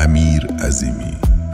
امیر عظیمی.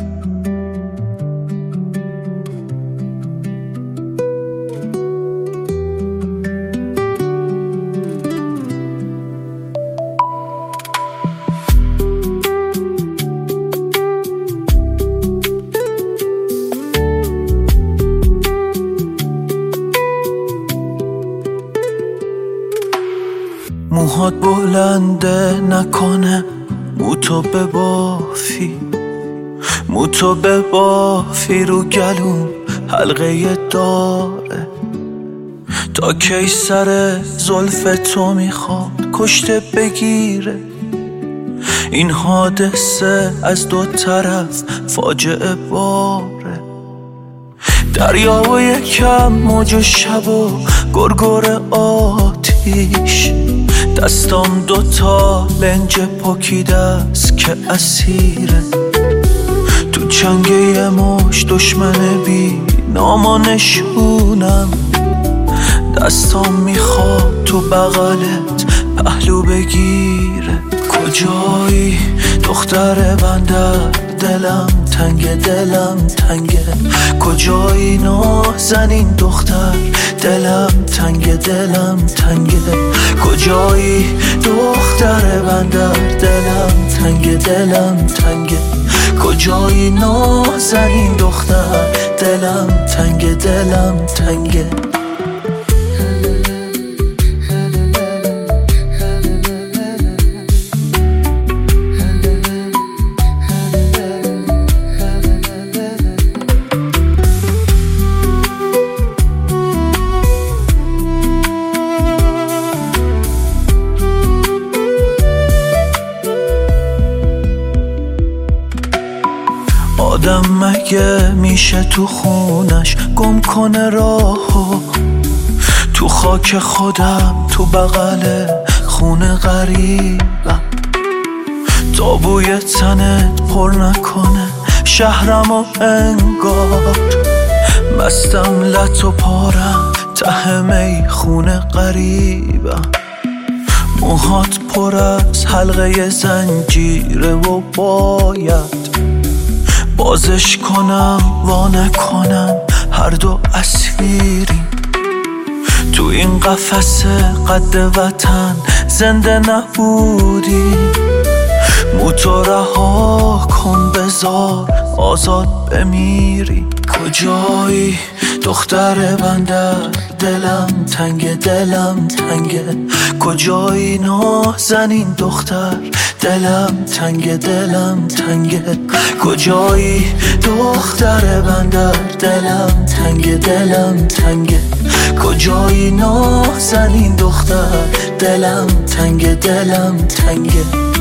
موهات بلنده نکنه، موتو ببافی، موتو ببافی رو گلوم حلقه داره. تا کی سر زلف تو میخواد کشته بگیره؟ این حادثه از دو طرف فاجعه باره. دریا و یکم موج و شب و گرگر آتیش، دستام دوتا لنج پاکیده است که اسیره. تو چنگ یه مش دشمن بی نام و نشونم، دستام میخواد تو بغلت پهلو بگیره. کجایی دختر بندر، دلم تنگه، دلم تنگه. کجایی نازنین دختر، دلم تنگه، دلم تنگه. کجایی دختر بندر، دلم تنگه، دلم تنگه. کجایی نازنین دختر، دلم تنگه، دلم تنگه. آدم مگه میشه تو خونش گم کنه راهو؟ تو خاک خودم، تو بغل خونه غریبم. تا بوی تنت پر نکنه شهرم و انگار مستم لط و پارم ته می خونه غریبم. موهات پر از حلقه زنجیره و باید بازش کنم وا نکنم، هر دو اسیریم. تو این قفس قد وطن زنده نبودی. موتو رها کن بذار آزاد بمیری. کجایی دختر بندر، دلم تنگه، دلم تنگه. کجایی نازنین دختر، دلم تنگه، دلم تنگه. کجایی دختر بندر، دلم تنگه، دلم تنگه. کجایی نازنین دختر، دلم تنگه، دلم تنگه.